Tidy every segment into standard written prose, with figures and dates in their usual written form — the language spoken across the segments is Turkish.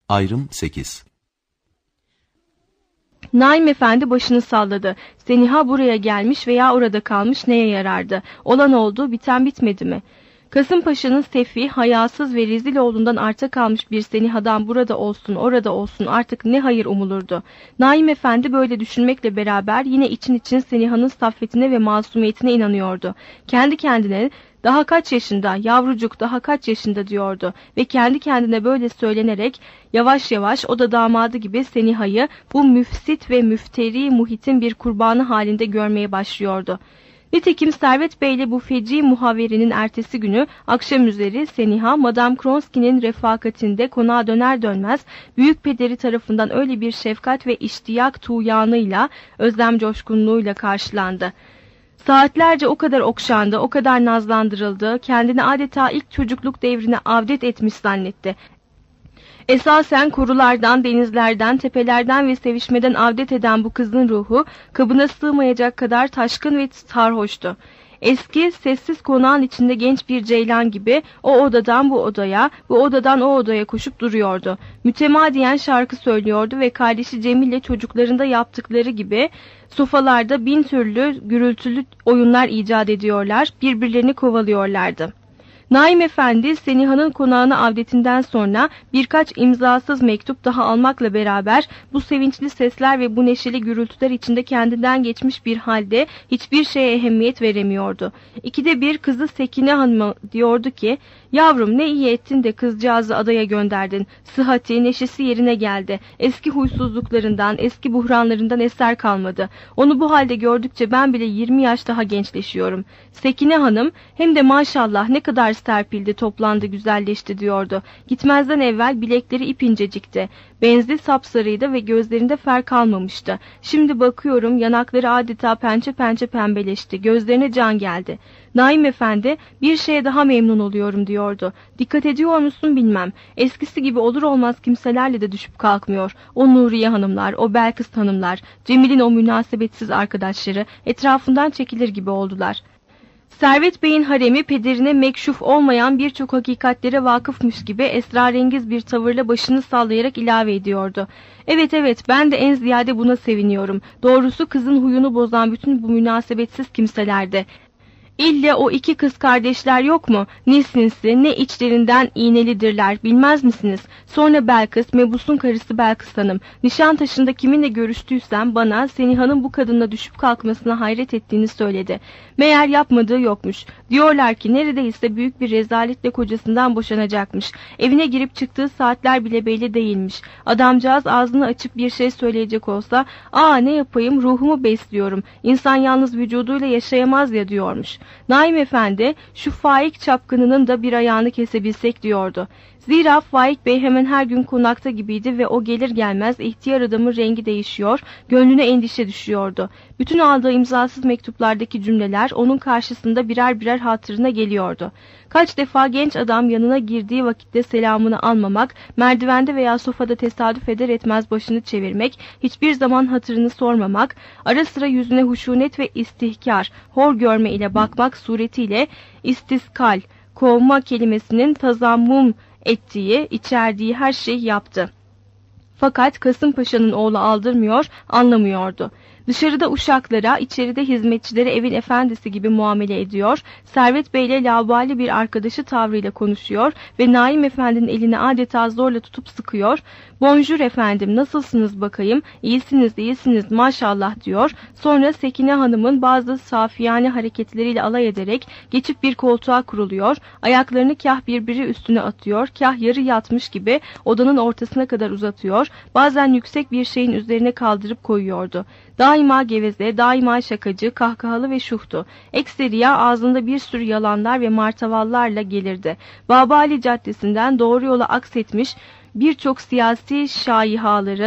Ayrım 8. Naim Efendi başını salladı. Seniha buraya gelmiş veya orada kalmış neye yarardı? Olan oldu, biten bitmedi mi? Kasımpaşa'nın sefih, hayasız ve rezil oğlundan arta kalmış bir Seniha'dan burada olsun, orada olsun artık ne hayır umulurdu. Naim Efendi böyle düşünmekle beraber yine için Seniha'nın saffetine ve masumiyetine inanıyordu. Kendi kendine daha kaç yaşında, yavrucuk daha kaç yaşında diyordu ve kendi kendine böyle söylenerek yavaş yavaş o da damadı gibi Seniha'yı bu müfsit ve müfteri muhitin bir kurbanı halinde görmeye başlıyordu. Nitekim Servet Bey ile bu feci muhaverinin ertesi günü akşam üzeri Seniha, Madame Kronsky'nin refakatinde konağa döner dönmez büyük pederi tarafından öyle bir şefkat ve iştiyak tuğyanıyla, özlem coşkunluğuyla karşılandı. Saatlerce o kadar okşandı, o kadar nazlandırıldı, kendini adeta ilk çocukluk devrine avdet etmiş zannetti. Esasen korulardan, denizlerden, tepelerden ve sevişmeden avdet eden bu kızın ruhu, kabına sığmayacak kadar taşkın ve sarhoştu. Eski, sessiz konağın içinde genç bir ceylan gibi o odadan bu odaya, bu odadan o odaya koşup duruyordu. Mütemadiyen şarkı söylüyordu ve kardeşi Cemil'le çocuklarında yaptıkları gibi sofalarda bin türlü gürültülü oyunlar icat ediyorlar, birbirlerini kovalıyorlardı. Naim Efendi, Seniha'nın konağına avdetinden sonra birkaç imzasız mektup daha almakla beraber bu sevinçli sesler ve bu neşeli gürültüler içinde kendinden geçmiş bir halde hiçbir şeye ehemmiyet veremiyordu. İkide bir kızı Sekine Hanım'a diyordu ki, "Yavrum ne iyi ettin de kızcağızı adaya gönderdin. Sıhhati, neşesi yerine geldi. Eski huysuzluklarından, eski buhranlarından eser kalmadı. Onu bu halde gördükçe ben bile 20 yaş daha gençleşiyorum." Sekine Hanım, hem de maşallah ne kadar serpildi, toplandı, güzelleşti diyordu. Gitmezden evvel bilekleri ipinecikti. Benzi sapsarıydı ve gözlerinde fer kalmamıştı. Şimdi bakıyorum yanakları adeta pençe pençe pembeleşti. Gözlerine can geldi. Naim Efendi, "Bir şeye daha memnun oluyorum" diyordu. "Dikkat ediyor musun bilmem. Eskisi gibi olur olmaz kimselerle de düşüp kalkmıyor. O Nuriye hanımlar, o Belkıs hanımlar, Cemil'in o münasebetsiz arkadaşları etrafından çekilir gibi oldular." Servet Bey'in haremi pederine mekşuf olmayan birçok hakikatlere vakıfmış gibi esrarengiz bir tavırla başını sallayarak ilave ediyordu. Evet, ben de en ziyade buna seviniyorum. Doğrusu kızın huyunu bozan bütün bu münasebetsiz kimselerde. İlle o iki kız kardeşler yok mu? Ne sinsi, ne içlerinden iğnelidirler, bilmez misiniz? Sonra Belkıs, Mebus'un karısı Belkıs Hanım. Nişantaşı'nda kiminle görüştüysem bana Seniha'nın bu kadınla düşüp kalkmasına hayret ettiğini söyledi. Meğer yapmadığı yokmuş. Diyorlar ki neredeyse büyük bir rezaletle kocasından boşanacakmış. Evine girip çıktığı saatler bile belli değilmiş. Adamcağız ağzını açıp bir şey söyleyecek olsa, "Aa ne yapayım, ruhumu besliyorum. İnsan yalnız vücuduyla yaşayamaz ya" diyormuş. Naim Efendi, "Şu Faik çapkınının da bir ayağını kesebilsek" diyordu. Zira Faik Bey hemen her gün konakta gibiydi ve o gelir gelmez ihtiyar adamın rengi değişiyor, gönlüne endişe düşüyordu. Bütün aldığı imzasız mektuplardaki cümleler onun karşısında birer birer hatırına geliyordu. Kaç defa genç adam yanına girdiği vakitte selamını almamak, merdivende veya sofada tesadüf eder etmez başını çevirmek, hiçbir zaman hatırını sormamak, ara sıra yüzüne huşunet ve istihkar, hor görme ile bakmak suretiyle istiskal, kovma kelimesinin tazammum ettiği, içerdiği her şeyi yaptı. Fakat Kasımpaşa'nın oğlu aldırmıyor, anlamıyordu. Dışarıda uşaklara, içeride hizmetçilere evin efendisi gibi muamele ediyor, Servet Bey ile laubali bir arkadaşı tavrıyla konuşuyor ve Naim Efendi'nin elini adeta zorla tutup sıkıyor. "Bonjour efendim, nasılsınız bakayım? İyisiniz maşallah" diyor. Sonra Sekine Hanım'ın bazı safiyane hareketleriyle alay ederek geçip bir koltuğa kuruluyor, ayaklarını kah birbiri üstüne atıyor, kah yarı yatmış gibi odanın ortasına kadar uzatıyor, bazen yüksek bir şeyin üzerine kaldırıp koyuyordu. Daima geveze, daima şakacı, kahkahalı ve şuhtu. Ekseriya ağzında bir sürü yalanlar ve martavallarla gelirdi. Babali Caddesi'nden doğru yola aksetmiş birçok siyasi şayihaların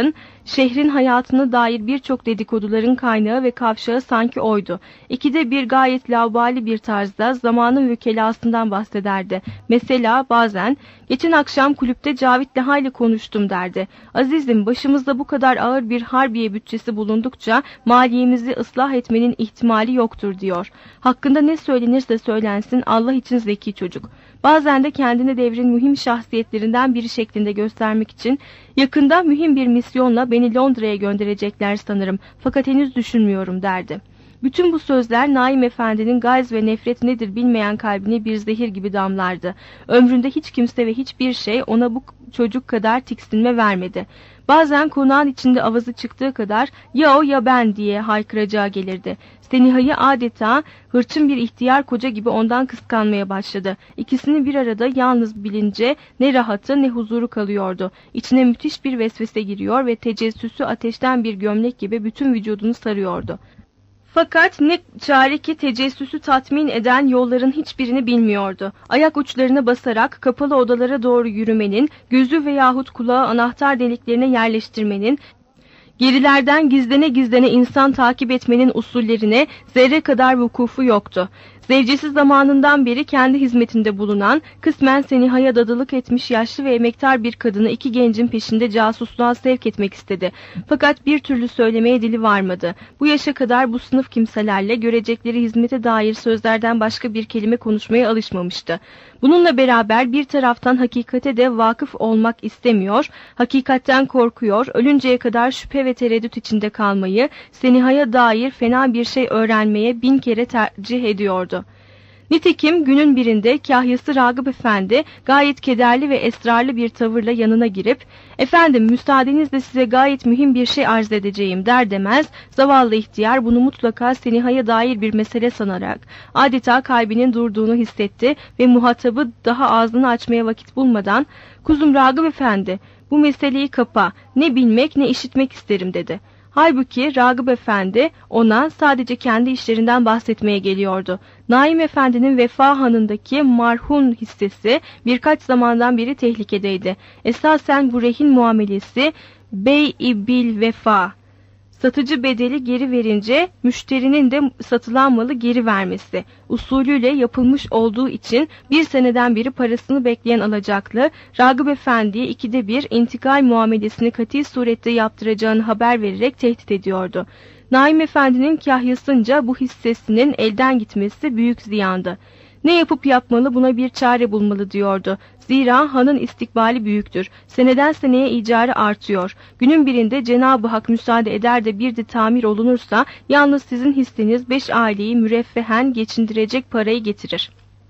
Şehrin hayatına dair birçok dedikoduların kaynağı ve kavşağı sanki oydu. İkide bir gayet laubali bir tarzda zamanın vükelasından bahsederdi. Mesela bazen, "Geçen akşam kulüpte Cavit'le hayli konuştum," derdi. "Azizim, başımızda bu kadar ağır bir harbiye bütçesi bulundukça maliyemizi ıslah etmenin ihtimali yoktur," diyor. Hakkında ne söylenirse söylensin Allah için zeki çocuk. Bazen de kendini devrin mühim şahsiyetlerinden biri şeklinde göstermek için "Yakında mühim bir misyonla beni Londra'ya gönderecekler sanırım, fakat henüz düşünmüyorum," derdi. Bütün bu sözler Naim Efendi'nin gayz ve nefret nedir bilmeyen kalbine bir zehir gibi damlardı. Ömründe hiç kimse ve hiçbir şey ona bu çocuk kadar tiksinme vermedi. Bazen konağın içinde avazı çıktığı kadar "Ya o ya ben," diye haykıracağı gelirdi. Seniha'yı adeta hırçın bir ihtiyar koca gibi ondan kıskanmaya başladı. İkisini bir arada yalnız bilince ne rahatı ne huzuru kalıyordu. İçine müthiş bir vesvese giriyor ve tecessüsü ateşten bir gömlek gibi bütün vücudunu sarıyordu. Fakat ne çare ki tecessüsü tatmin eden yolların hiçbirini bilmiyordu. Ayak uçlarına basarak kapalı odalara doğru yürümenin, gözü veyahut kulağı anahtar deliklerine yerleştirmenin, gerilerden gizlene gizlene insan takip etmenin usullerine zerre kadar vukufu yoktu. Zevcesi zamanından beri kendi hizmetinde bulunan, kısmen Seniha'ya dadılık etmiş yaşlı ve emektar bir kadını iki gencin peşinde casusluğa sevk etmek istedi. Fakat bir türlü söylemeye dili varmadı. Bu yaşa kadar bu sınıf kimselerle görecekleri hizmete dair sözlerden başka bir kelime konuşmaya alışmamıştı. Bununla beraber bir taraftan hakikate de vakıf olmak istemiyor, hakikatten korkuyor, ölünceye kadar şüphe ve tereddüt içinde kalmayı, Seniha'ya dair fena bir şey öğrenmeye bin kere tercih ediyordu. Nitekim günün birinde kahyası Ragıp Efendi gayet kederli ve esrarlı bir tavırla yanına girip "Efendim, müsaadenizle size gayet mühim bir şey arz edeceğim," der demez zavallı ihtiyar bunu mutlaka Seniha'ya dair bir mesele sanarak adeta kalbinin durduğunu hissetti ve muhatabı daha ağzını açmaya vakit bulmadan "Kuzum Ragıp Efendi, bu meseleyi kapa, ne bilmek ne işitmek isterim," dedi. Halbuki Ragıp Efendi ona sadece kendi işlerinden bahsetmeye geliyordu. Naim Efendi'nin Vefa Hanı'ndaki marhun hissesi birkaç zamandan beri tehlikedeydi. Esasen bu rehin muamelesi bey-i bil vefa. Satıcı bedeli geri verince müşterinin de satılan malı geri vermesi usulüyle yapılmış olduğu için bir seneden beri parasını bekleyen alacaklı Ragıp Efendi'ye ikide bir intikal muamelesini kati surette yaptıracağını haber vererek tehdit ediyordu. Naim Efendi'nin kahyasınca bu hissesinin elden gitmesi büyük ziyandı. Ne yapıp yapmalı, buna bir çare bulmalı diyordu. Zira hanın istikbali büyüktür. Seneden seneye icarı artıyor. Günün birinde Cenab-ı Hak müsaade eder de bir de tamir olunursa yalnız sizin hisseniz 5 aileyi müreffehen geçindirecek parayı getirir.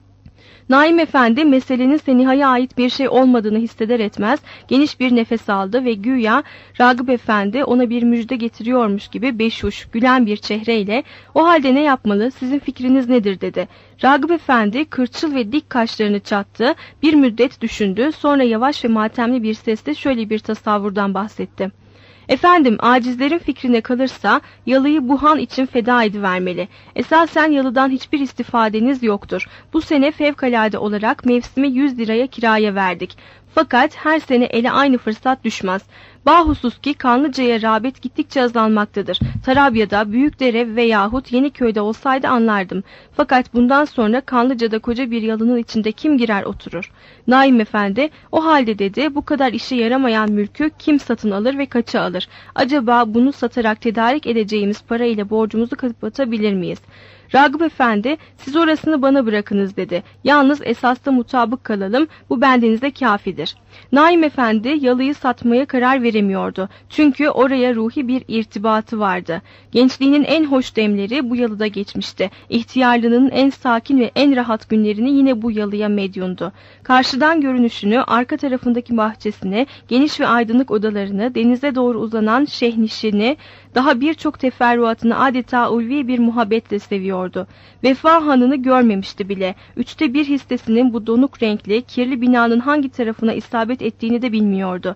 Naim Efendi meselenin Seniha'ya ait bir şey olmadığını hisseder etmez geniş bir nefes aldı ve güya Ragıp Efendi ona bir müjde getiriyormuş gibi beşuş, gülen bir çehreyle "O halde ne yapmalı, sizin fikriniz nedir?" dedi. Ragıp Efendi kırçıl ve dik kaşlarını çattı, bir müddet düşündü, sonra yavaş ve matemli bir sesle şöyle bir tasavvurdan bahsetti. "Efendim, acizlerin fikrine kalırsa yalıyı bu han için feda edivermeli. Esasen yalıdan hiçbir istifadeniz yoktur. Bu sene fevkalade olarak mevsimi 100 liraya kiraya verdik. Fakat her sene ele aynı fırsat düşmez. Bahusus ki Kanlıca'ya rağbet gittikçe azalmaktadır. Tarabya'da, Büyükdere veyahut Yeniköy'de olsaydı anlardım. Fakat bundan sonra Kanlıca'da koca bir yalının içinde kim girer oturur?" Naim Efendi, "O halde," dedi, "bu kadar işe yaramayan mülkü kim satın alır ve kaça alır? Acaba bunu satarak tedarik edeceğimiz para ile borcumuzu kapatabilir miyiz?" Ragıp Efendi, "Siz orasını bana bırakınız," dedi. "Yalnız esasta mutabık kalalım, bu bendenize kafidir." Naim Efendi yalıyı satmaya karar veremiyordu. Çünkü oraya ruhi bir irtibatı vardı. Gençliğinin en hoş demleri bu yalıda geçmişti. İhtiyarlığının en sakin ve en rahat günlerini yine bu yalıya medyundu. Karşıdan görünüşünü, arka tarafındaki bahçesini, geniş ve aydınlık odalarını, denize doğru uzanan şehnişini, daha birçok teferruatını adeta ulvi bir muhabbetle seviyordu. Vefa Hanı'nı görmemişti bile. 1/3 hissesinin bu donuk renkli, kirli binanın hangi tarafına isabet ettiğini de bilmiyordu.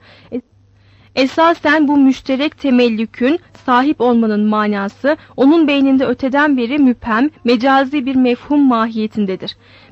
Esasen bu müşterek temellükün sahip olmanın manası onun beyninde öteden beri müphem, mecazi bir mefhum mahiyetindedir.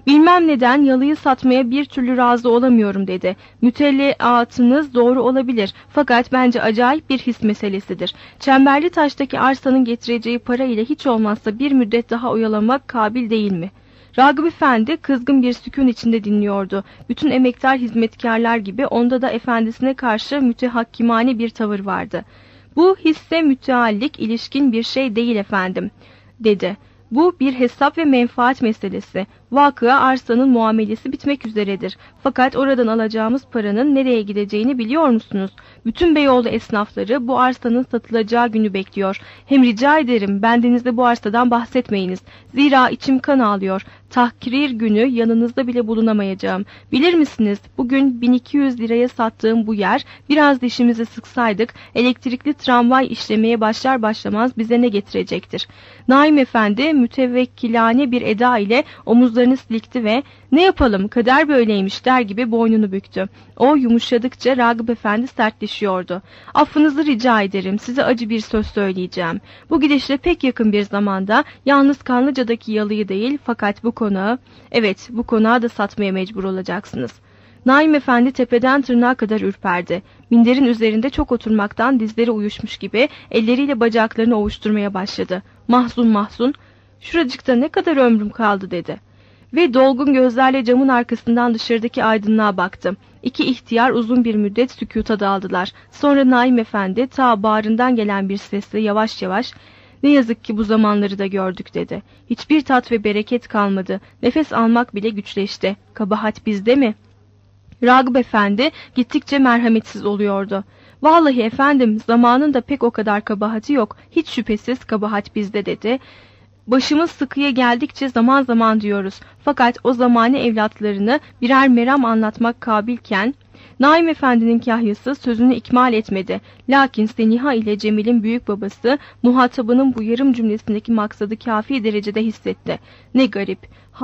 Bilmem neden yalıyı satmaya bir türlü razı olamıyorum dedi. Mütelliatınız doğru olabilir fakat bence acayip bir his meselesidir. Çemberli Taş'taki arsanın getireceği para ile hiç olmazsa bir müddet daha oyalamak kabil değil mi? Ragıp Efendi kızgın bir sükun içinde dinliyordu. Bütün emektar hizmetkarlar gibi onda da efendisine karşı mütehakkimane bir tavır vardı. Bu hisse müteallik ilişkin bir şey değil efendim, dedi. Bu bir hesap ve menfaat meselesi. Vakıa arsanın muamelesi bitmek üzeredir. Fakat oradan alacağımız paranın nereye gideceğini biliyor musunuz? Bütün Beyoğlu esnafları bu arsanın satılacağı günü bekliyor. Hem rica ederim bendenizde bu arsadan bahsetmeyiniz. Zira içim kan ağlıyor. Tahrir günü yanınızda bile bulunamayacağım. Bilir misiniz, bugün 1200 liraya sattığım bu yer, biraz dişimizi sıksaydık elektrikli tramvay işlemeye başlar başlamaz bize ne getirecektir? Naim Efendi mütevekkilane bir eda ile omuzlarını silkti ve "Ne yapalım, kader böyleymiş" der gibi boynunu büktü. O yumuşadıkça Ragıp Efendi sertleşiyordu. "Affınızı rica ederim, size acı bir söz söyleyeceğim. Bu gidişle pek yakın bir zamanda yalnız Kanlıca'daki yalıyı değil fakat bu konağı, evet bu konağı da satmaya mecbur olacaksınız." Naim Efendi tepeden tırnağa kadar ürperdi. Minderin üzerinde çok oturmaktan dizleri uyuşmuş gibi elleriyle bacaklarını ovuşturmaya başladı. Mahzun mahzun, "Şuracıkta ne kadar ömrüm kaldı" dedi. Ve dolgun gözlerle camın arkasından dışarıdaki aydınlığa baktı. İki ihtiyar uzun bir müddet sükuta daldılar. Sonra Naim Efendi ta bağrından gelen bir sesle yavaş yavaş "Ne yazık ki bu zamanları da gördük" dedi. "Hiçbir tat ve bereket kalmadı. Nefes almak bile güçleşti. Kabahat bizde mi?" Ragıp Efendi gittikçe merhametsiz oluyordu. "Vallahi efendim, zamanın da pek o kadar kabahati yok. Hiç şüphesiz kabahat bizde" dedi. "Başımız sıkıya geldikçe zaman zaman diyoruz. Fakat o zamane evlatlarını birer meram anlatmak kabilken..." Naim Efendi'nin kahyası sözünü ikmal etmedi. Lakin Seniha ile Cemil'in büyük babası muhatabının bu yarım cümlesindeki maksadı kafi derecede hissetti. Ne garip.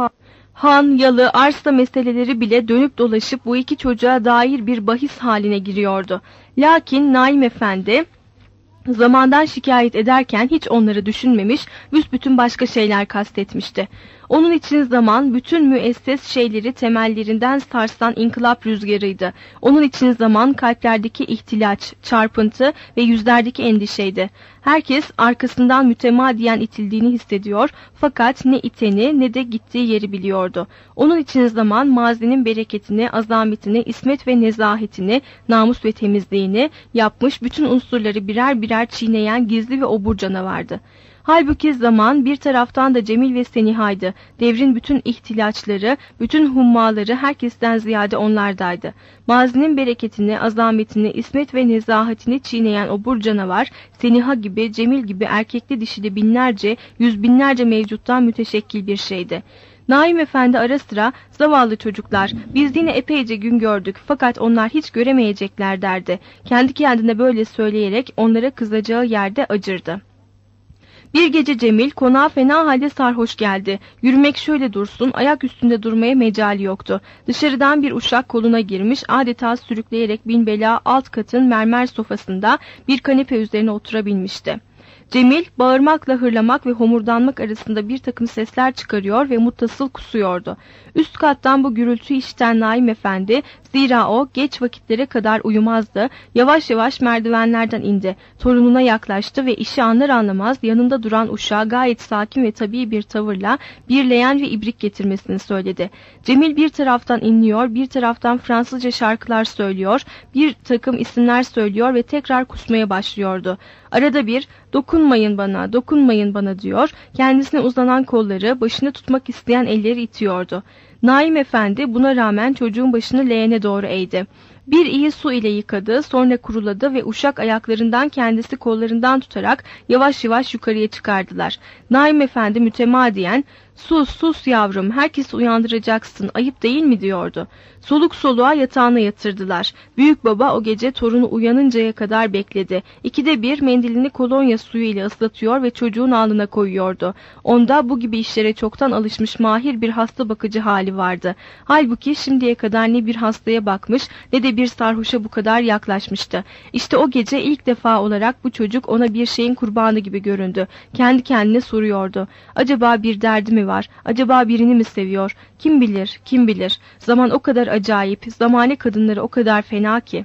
Han, yalı, arsa meseleleri bile dönüp dolaşıp bu iki çocuğa dair bir bahis haline giriyordu. Lakin Naim Efendi zamandan şikayet ederken hiç onları düşünmemiş, büsbütün başka şeyler kastetmişti. Onun için zaman bütün müesses şeyleri temellerinden sarsan inkılap rüzgarıydı. Onun için zaman kalplerdeki ihtilaç, çarpıntı ve yüzlerdeki endişeydi. Herkes arkasından mütemadiyen itildiğini hissediyor fakat ne iteni ne de gittiği yeri biliyordu. Onun için zaman mazinin bereketini, azametini, ismet ve nezahetini, namus ve temizliğini yapmış, bütün unsurları birer birer çiğneyen gizli ve obur canavardı. Halbuki zaman bir taraftan da Cemil ve Seniha'ydı. Devrin bütün ihtilaçları, bütün hummaları herkesten ziyade onlardaydı. Mazinin bereketini, azametini, ismet ve nezahatini çiğneyen obur canavar, Seniha gibi, Cemil gibi erkekli dişili binlerce, yüz binlerce mevcuttan müteşekkil bir şeydi. Naim Efendi ara sıra "Zavallı çocuklar, biz yine epeyce gün gördük fakat onlar hiç göremeyecekler" derdi. Kendi kendine böyle söyleyerek onlara kızacağı yerde acırdı. Bir gece Cemil konağa fena halde sarhoş geldi. Yürümek şöyle dursun, ayak üstünde durmaya mecali yoktu. Dışarıdan bir uşak koluna girmiş, adeta sürükleyerek binbela alt katın mermer sofasında bir kanepe üzerine oturabilmişti. Cemil bağırmakla hırlamak ve homurdanmak arasında bir takım sesler çıkarıyor ve muttasıl kusuyordu. Üst kattan bu gürültüyü işiten Naim Efendi, zira o geç vakitlere kadar uyumazdı, yavaş yavaş merdivenlerden indi. Torununa yaklaştı ve işi anlar anlamaz yanında duran uşağa gayet sakin ve tabii bir tavırla bir leğen ve ibrik getirmesini söyledi. Cemil bir taraftan inliyor, bir taraftan Fransızca şarkılar söylüyor, bir takım isimler söylüyor ve tekrar kusmaya başlıyordu. Arada bir "Dokunmayın bana, dokunmayın bana" diyor, kendisine uzanan kolları, başını tutmak isteyen elleri itiyordu. Naim Efendi buna rağmen çocuğun başını leğene doğru eğdi. Bir iyi su ile yıkadı, sonra kuruladı ve uşak ayaklarından kendisi kollarından tutarak yavaş yavaş yukarıya çıkardılar. Naim Efendi mütemadiyen "Sus, sus yavrum, herkesi uyandıracaksın, ayıp değil mi?" diyordu. Soluk soluğa yatağına yatırdılar. Büyük baba o gece torunu uyanıncaya kadar bekledi. İkide bir mendilini kolonya suyu ile ıslatıyor ve çocuğun alnına koyuyordu. Onda bu gibi işlere çoktan alışmış mahir bir hasta bakıcı hali vardı. Halbuki şimdiye kadar ne bir hastaya bakmış ne de bir sarhoşa bu kadar yaklaşmıştı. İşte o gece ilk defa olarak bu çocuk ona bir şeyin kurbanı gibi göründü. Kendi kendine soruyordu. Acaba bir derdi mi mi var? Acaba birini mi seviyor? Kim bilir, kim bilir. Zaman o kadar acayip, zamane kadınları o kadar fena ki.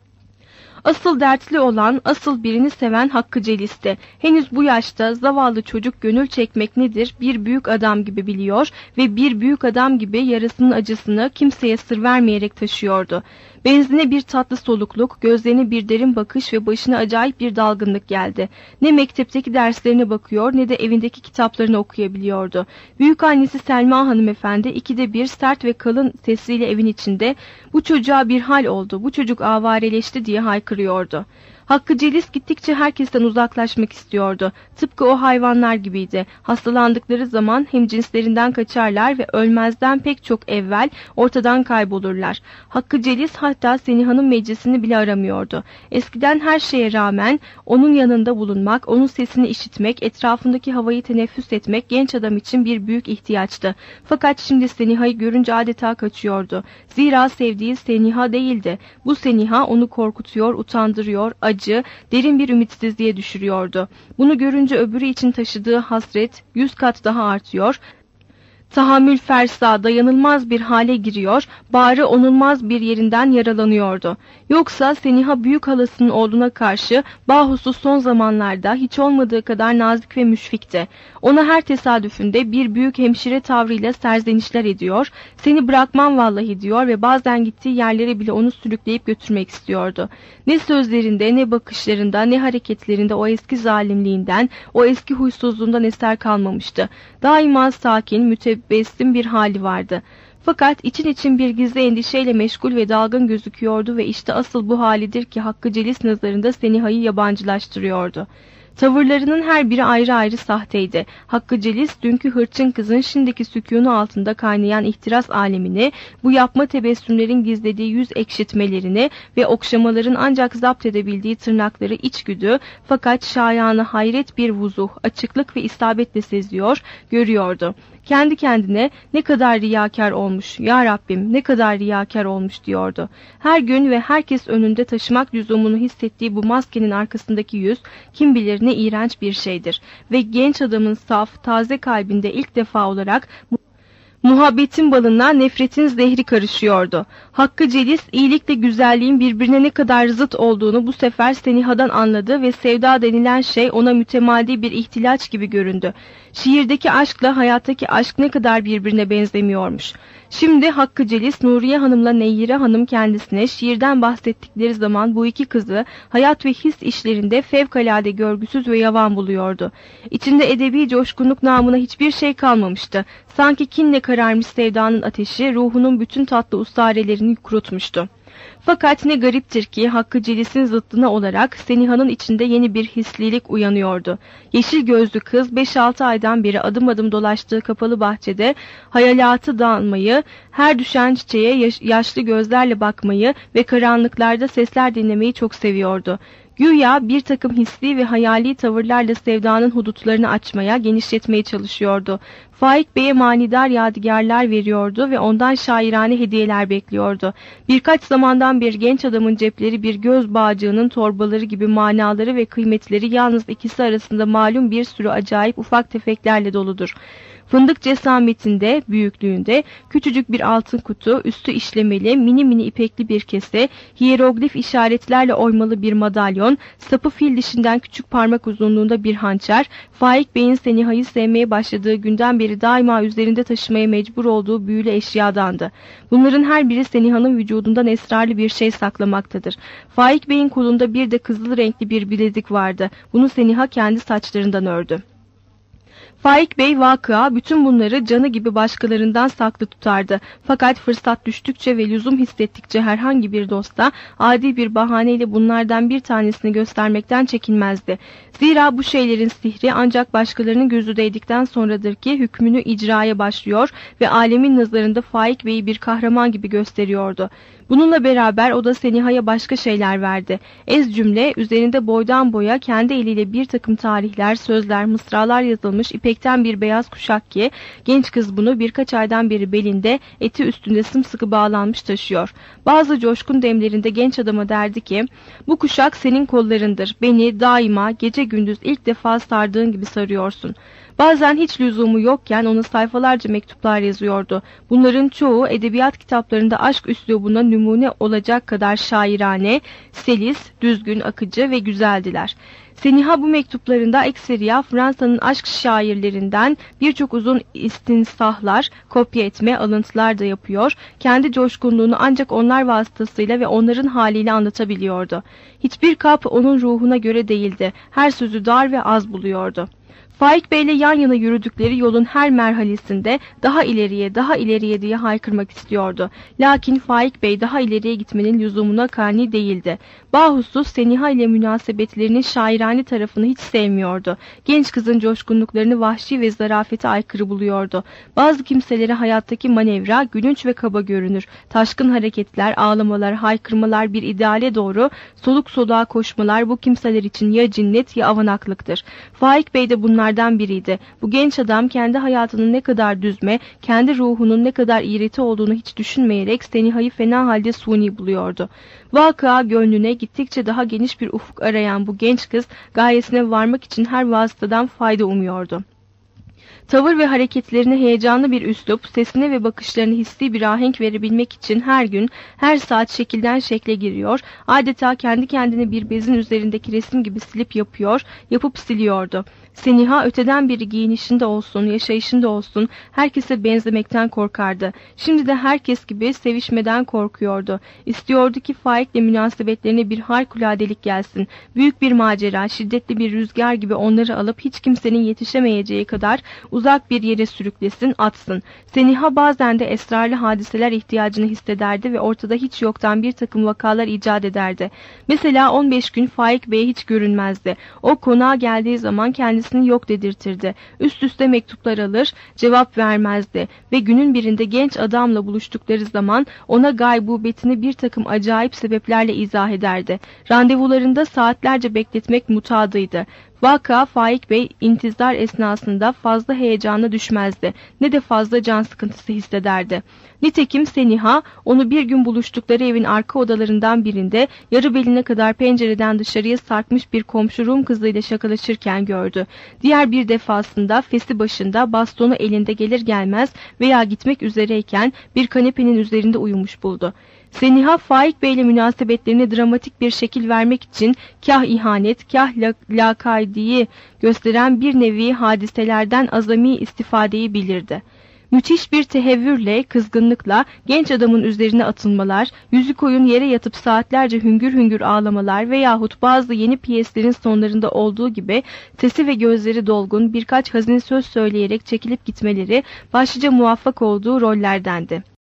Asıl dertli olan, asıl birini seven Hakkı Celis'te. Henüz bu yaşta zavallı çocuk gönül çekmek nedir bir büyük adam gibi biliyor ve bir büyük adam gibi yarasının acısını kimseye sır vermeyerek taşıyordu. Benzine bir tatlı solukluk, gözlerine bir derin bakış ve başına acayip bir dalgınlık geldi. Ne mektepteki derslerine bakıyor ne de evindeki kitaplarını okuyabiliyordu. Büyükannesi Selma hanımefendi ikide bir sert ve kalın sesiyle evin içinde "Bu çocuğa bir hal oldu, bu çocuk avareleşti" diye haykırıyordu. Hakkı Celis gittikçe herkesten uzaklaşmak istiyordu. Tıpkı o hayvanlar gibiydi. Hastalandıkları zaman hemcinslerinden kaçarlar ve ölmezden pek çok evvel ortadan kaybolurlar. Hakkı Celis hatta Seniha'nın meclisini bile aramıyordu. Eskiden her şeye rağmen onun yanında bulunmak, onun sesini işitmek, etrafındaki havayı teneffüs etmek genç adam için bir büyük ihtiyaçtı. Fakat şimdi Seniha'yı görünce adeta kaçıyordu. Zira sevdiği Seniha değildi. Bu Seniha onu korkutuyor, utandırıyor, acı, derin bir ümitsizliğe düşürüyordu. Bunu görünce öbürü için taşıdığı hasret 100 kat daha artıyor. Tahammül fersa, dayanılmaz bir hale giriyor, bağrı onulmaz bir yerinden yaralanıyordu. Yoksa Seniha büyük halasının oğluna karşı bahusus son zamanlarda hiç olmadığı kadar nazik ve müşfikti. Ona her tesadüfünde bir büyük hemşire tavrıyla serzenişler ediyor, "Seni bırakmam vallahi" diyor ve bazen gittiği yerlere bile onu sürükleyip götürmek istiyordu. Ne sözlerinde, ne bakışlarında, ne hareketlerinde o eski zalimliğinden, o eski huysuzluğundan eser kalmamıştı. Daima sakin, mütebessim bir hali vardı. Fakat için için bir gizli endişeyle meşgul ve dalgın gözüküyordu ve işte asıl bu halidir ki Hakkı Celis nazarında Seniha'yı yabancılaştırıyordu. Tavırlarının her biri ayrı ayrı sahteydi. Hakkı Celis, dünkü hırçın kızın şimdiki sükûnu altında kaynayan ihtiras alemini, bu yapma tebessümlerin gizlediği yüz ekşitmelerini ve okşamaların ancak zapt edebildiği tırnakları içgüdü, fakat şayanı hayret bir vuzuh, açıklık ve isabetle seziyor, görüyordu. Kendi kendine "Ne kadar riyakar olmuş, ya Rabbim ne kadar riyakar olmuş" diyordu. Her gün ve herkes önünde taşımak lüzumunu hissettiği bu maskenin arkasındaki yüz kim bilir ne iğrenç bir şeydir. Ve genç adamın saf, taze kalbinde ilk defa olarak muhabbetin balına nefretin zehri karışıyordu. Hakkı Celis iyilikle güzelliğin birbirine ne kadar zıt olduğunu bu sefer Seniha'dan anladı ve sevda denilen şey ona mütemadi bir ihtilaç gibi göründü. Şiirdeki aşkla hayattaki aşk ne kadar birbirine benzemiyormuş. Şimdi Hakkı Celis, Nuriye Hanım'la Neyyire Hanım kendisine şiirden bahsettikleri zaman bu iki kızı hayat ve his işlerinde fevkalade görgüsüz ve yavan buluyordu. İçinde edebi coşkunluk namına hiçbir şey kalmamıştı. Sanki kinle kararmış sevdanın ateşi ruhunun bütün tatlı ustarelerini kurutmuştu. Fakat ne gariptir ki Hakkı Celis'in zıttına olarak Seniha'nın içinde yeni bir hislilik uyanıyordu. Yeşil gözlü kız 5-6 aydan beri adım adım dolaştığı kapalı bahçede hayalatı dalmayı, her düşen çiçeğe yaşlı gözlerle bakmayı ve karanlıklarda sesler dinlemeyi çok seviyordu. Güya bir takım hisli ve hayali tavırlarla sevdanın hudutlarını açmaya, genişletmeye çalışıyordu. Faik Bey'e manidar yadigarlar veriyordu ve ondan şairane hediyeler bekliyordu. Birkaç zamandan beri genç adamın cepleri bir göz bağcığının torbaları gibi manaları ve kıymetleri yalnız ikisi arasında malum bir sürü acayip ufak tefeklerle doludur. Fındık cesametinde, büyüklüğünde, küçücük bir altın kutu, üstü işlemeli, mini mini ipekli bir kese, hieroglif işaretlerle oymalı bir madalyon, sapı fil dişinden küçük parmak uzunluğunda bir hançer, Faik Bey'in Seniha'yı sevmeye başladığı günden beri daima üzerinde taşımaya mecbur olduğu büyülü eşyadandı. Bunların her biri Seniha'nın vücudundan esrarlı bir şey saklamaktadır. Faik Bey'in kolunda bir de kızıl renkli bir bilezik vardı. Bunu Seniha kendi saçlarından ördü. Faik Bey vakıa bütün bunları canı gibi başkalarından saklı tutardı. Fakat fırsat düştükçe ve lüzum hissettikçe herhangi bir dosta adi bir bahaneyle bunlardan bir tanesini göstermekten çekinmezdi. Zira bu şeylerin sihri ancak başkalarının gözü değdikten sonradır ki hükmünü icraya başlıyor ve alemin nazarında Faik Bey'i bir kahraman gibi gösteriyordu. Bununla beraber o da Seniha'ya başka şeyler verdi. Ez cümle üzerinde boydan boya kendi eliyle bir takım tarihler, sözler, mısralar yazılmış ipekten bir beyaz kuşak ki genç kız bunu birkaç aydan beri belinde, eti üstünde sımsıkı bağlanmış taşıyor. Bazı coşkun demlerinde genç adama derdi ki "Bu kuşak senin kollarındır. Beni daima gece gündüz ilk defa sardığın gibi sarıyorsun." Bazen hiç lüzumu yokken ona sayfalarca mektuplar yazıyordu. Bunların çoğu edebiyat kitaplarında aşk üslubuna numune olacak kadar şairane, selis, düzgün, akıcı ve güzeldiler. Seniha bu mektuplarında ekseriya Fransa'nın aşk şairlerinden birçok uzun istinsahlar, kopya etme, alıntılar da yapıyor, kendi coşkunluğunu ancak onlar vasıtasıyla ve onların haliyle anlatabiliyordu. Hiçbir kap onun ruhuna göre değildi, her sözü dar ve az buluyordu. Faik Bey'le yan yana yürüdükleri yolun her merhalesinde daha ileriye, daha ileriye diye haykırmak istiyordu. Lakin Faik Bey daha ileriye gitmenin lüzumuna kani değildi. Bahusus Seniha ile münasebetlerinin şairane tarafını hiç sevmiyordu. Genç kızın coşkunluklarını vahşi ve zarafete aykırı buluyordu. Bazı kimselere hayattaki manevra gülünç ve kaba görünür. Taşkın hareketler, ağlamalar, haykırmalar, bir ideale doğru soluk soluğa koşmalar bu kimseler için ya cinnet ya avanaklıktır. Faik Bey de bunlardan biriydi. Bu genç adam kendi hayatının ne kadar düzme, kendi ruhunun ne kadar iğreti olduğunu hiç düşünmeyerek Seniha'yı fena halde suni buluyordu. Vaka gönlüne gittikçe daha geniş bir ufuk arayan bu genç kız gayesine varmak için her vasıtadan fayda umuyordu. Tavır ve hareketlerine heyecanlı bir üslup, sesine ve bakışlarına hissi bir ahenk verebilmek için her gün, her saat şekilden şekle giriyor, adeta kendi kendine bir bezin üzerindeki resim gibi silip yapıp siliyordu. Seniha öteden biri giyinişinde olsun, yaşayışında olsun herkese benzemekten korkardı. Şimdi de herkes gibi sevişmeden korkuyordu. İstiyordu ki Faik'le münasebetlerine bir harikuladelik gelsin. Büyük bir macera, şiddetli bir rüzgar gibi onları alıp hiç kimsenin yetişemeyeceği kadar uzak bir yere sürüklesin, atsın. Seniha bazen de esrarlı hadiseler ihtiyacını hissederdi ve ortada hiç yoktan bir takım vakalar icat ederdi. Mesela 15 gün Faik Bey'e hiç görünmezdi. O konağa geldiği zaman kendisini yok dedirtirdi. Üst üste mektuplar alır, cevap vermezdi ve günün birinde genç adamla buluştukları zaman ona gaybubetini bir takım acayip sebeplerle izah ederdi. Randevularında saatlerce bekletmek mutadıydı. Vaka Faik Bey intizar esnasında fazla heyecana düşmezdi. Ne de fazla can sıkıntısı hissederdi. Nitekim Seniha onu bir gün buluştukları evin arka odalarından birinde yarı beline kadar pencereden dışarıya sarkmış bir komşu Rum kızıyla şakalaşırken gördü. Diğer bir defasında fesi başında bastonu elinde gelir gelmez veya gitmek üzereyken bir kanepenin üzerinde uyumuş buldu. Seniha Faik Bey ile münasebetlerine dramatik bir şekil vermek için kah ihanet, kah lakaydiyi gösteren bir nevi hadiselerden azami istifadeyi bilirdi. Müthiş bir tehevvürle, kızgınlıkla genç adamın üzerine atılmalar, yüzü koyun yere yatıp saatlerce hüngür hüngür ağlamalar veyahut bazı yeni piyeslerin sonlarında olduğu gibi sesi ve gözleri dolgun birkaç hazin söz söyleyerek çekilip gitmeleri başlıca muvaffak olduğu rollerdendi.